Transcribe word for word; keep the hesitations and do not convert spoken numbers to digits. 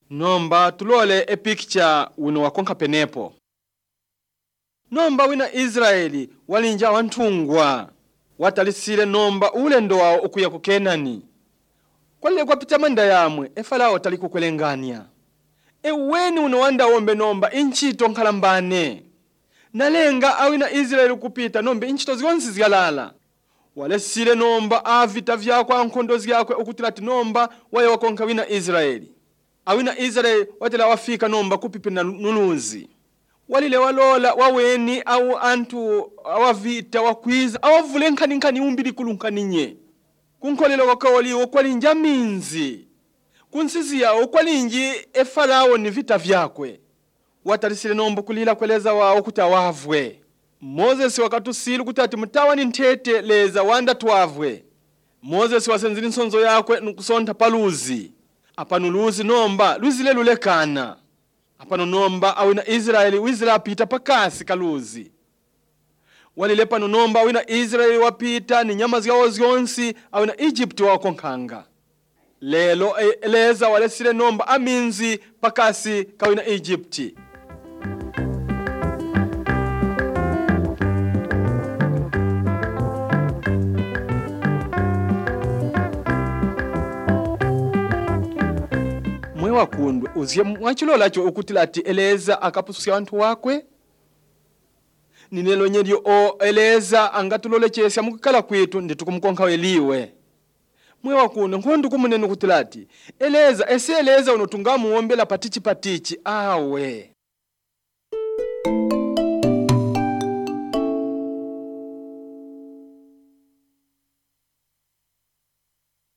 Nomba tulole e picture uno wakonka penepo. Nomba wina Israeli walinja wantungwa. Watalisile nomba ule ndo wao ukuya ku Kenani. Kwale kwa pita manda yamwe e Farao tali kukwelengania. E weni uno wanda ombe nomba inchito nkalambane. Nalenga awina Israeli kupita nombe inchito zionsi ziyalala. Wale sile nomba avita vyako ankondozi yako ukutilati nomba waya wakonka wina Israeli. Awina Israeli watela wafika nomba kupipina nuluzi. Walile walola waweni au antu awavita wakwiza awavule nkani nkani umbili kulunkani nye. Kunkolelo wakawali ukwali njaminzi. Kunsizi ya ukwali nji e Farao ni vita vyakwe. Watalisile nomba kulila kweleza wao kutawavwe. Moses wakatusilu kutati mtawa ni ntete leza wanda tuwavwe. Moses wasenzili nsonzo yakwe nukusonta paluzi. Apanuluzi nomba luzile lulekana. Apano nomba awina Israeli wizila apita pakasi kaluzi. Walile pano nomba awina Israeli wapita ni nyama zyawo zionsi awina Egypt wakonkanga. Lelo eleza wale sile nomba aminzi pakasi kawina Egypti. Wakundwe uziye mwachilola cho ukutilati eleza akapususia wantu wakwe ninelo nyelyo o eleza angatulole chesya mukikala kwetu nditukumkonka weliwe mwe wakundwe nkondu kumunene ukutilati eleza ese eleza unotunga muombela patichi patichi awe